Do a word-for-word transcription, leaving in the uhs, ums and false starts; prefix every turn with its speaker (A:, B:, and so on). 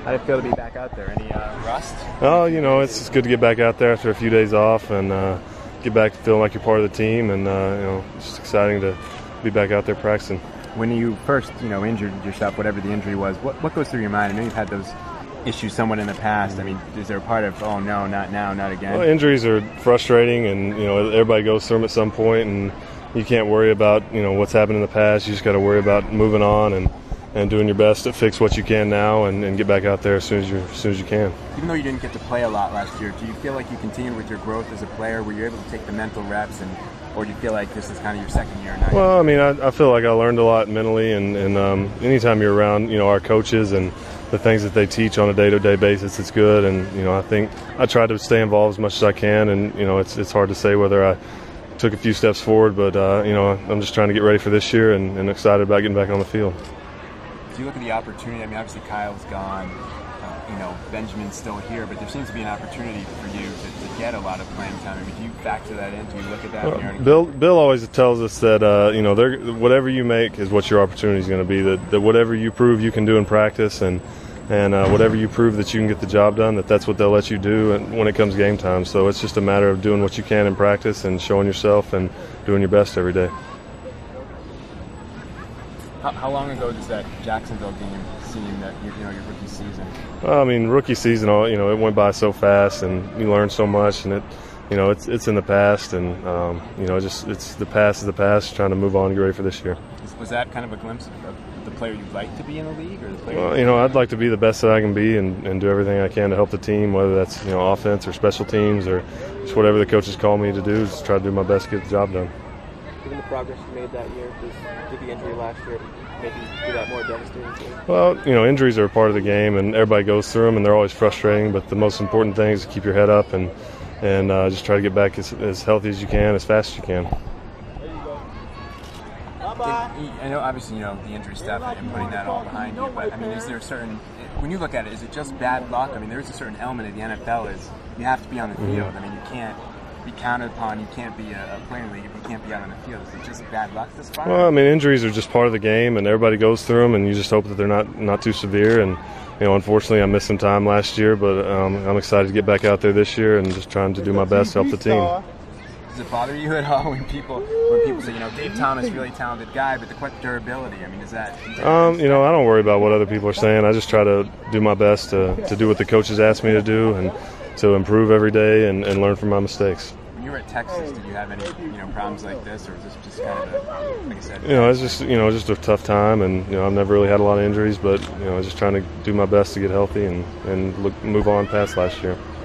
A: How did it feel to be back out there? Any uh, rust?
B: Oh, you know, it's just good to get back out there after a few days off and uh, get back to feeling like you're part of the team, and uh, you know, it's just exciting to be back out there practicing.
A: When you first, you know, injured yourself, whatever the injury was, what what goes through your mind? I know you've had those issues somewhat in the past. I mean, is there a part of, oh no, not now, not again?
B: Well, injuries are frustrating, and you know, everybody goes through them at some point, and you can't worry about, you know, what's happened in the past. You just got to worry about moving on and, and doing your best to fix what you can now and, and get back out there as soon as you as soon as you can.
A: Even though you didn't get to play a lot last year, do you feel like you continued with your growth as a player? Were you able to take the mental reps, and or do you feel like this is kind of your second year now?
B: Well, I mean, I, I feel like I learned a lot mentally, and, and um, anytime you're around, you know, our coaches and the things that they teach on a day-to-day basis, it's good. And you know, I think I try to stay involved as much as I can, and you know, it's it's hard to say whether I took a few steps forward, but uh, you know, I'm just trying to get ready for this year and, and excited about getting back on the field.
A: Do you look at the opportunity? I mean, obviously Kyle's gone, uh, you know, Benjamin's still here, but there seems to be an opportunity for you to, to get a lot of playing time. I mean, do you factor that in? Do you look at that?
B: Well, Bill, Bill always tells us that uh, you know, whatever you make is what your opportunity is going to be. That, that whatever you prove you can do in practice, and and uh, whatever you prove that you can get the job done, that that's what they'll let you do when it comes game time. So it's just a matter of doing what you can in practice and showing yourself and doing your best every day.
A: How, how long ago does that Jacksonville game seem, that you know, your rookie season?
B: Well, I mean, rookie season, you know, it went by so fast, and you learn so much, and it, you know, it's it's in the past, and um, you know, just it's the past is the past. Trying to move on and get ready for this year.
A: Was that kind of a glimpse of, of the player you'd like to be in the league, or the player?
B: Well, you know, I'd like to be the best that I can be, and, and do everything I can to help the team, whether that's, you know, offense or special teams or just whatever the coaches call me to do. Just try to do my best to get the job done.
C: Given the progress you made that year, does, did the injury last year make you do that more devastating?
B: Well, you know, injuries are a part of the game, and everybody goes through them, and they're always frustrating. But the most important thing is to keep your head up and and uh, just try to get back as, as healthy as you can, as fast as you can.
A: I know, obviously, you know, the injury stuff and putting that all behind you, but I mean, is there a certain, when you look at it, is it just bad luck? I mean, there is a certain element of the N F L is you have to be on the field. Mm-hmm. I mean, you can't be counted upon. You can't be a, a player in the league if you can't be out on the field. Is it just bad luck this far?
B: Well, I mean, injuries are just part of the game, and everybody goes through them, and you just hope that they're not not too severe. And you know, unfortunately, I missed some time last year, but um, I'm excited to get back out there this year and just trying to do my best to help the team.
A: Does it bother you at all when people when people say, you know, Dave Thomas, really talented guy, but the quick durability? I mean, is that? Is that
B: um, you know, I don't worry about what other people are saying. I just try to do my best to, to do what the coaches ask me to do, and to improve every day and, and learn from my mistakes.
A: When you were at Texas, did you have any, you know, problems like this, or is this just kind of a, like I said?
B: You know, it's just you know just a tough time, and you know, I've never really had a lot of injuries, but you know, just trying to do my best to get healthy and and look, move on past last year.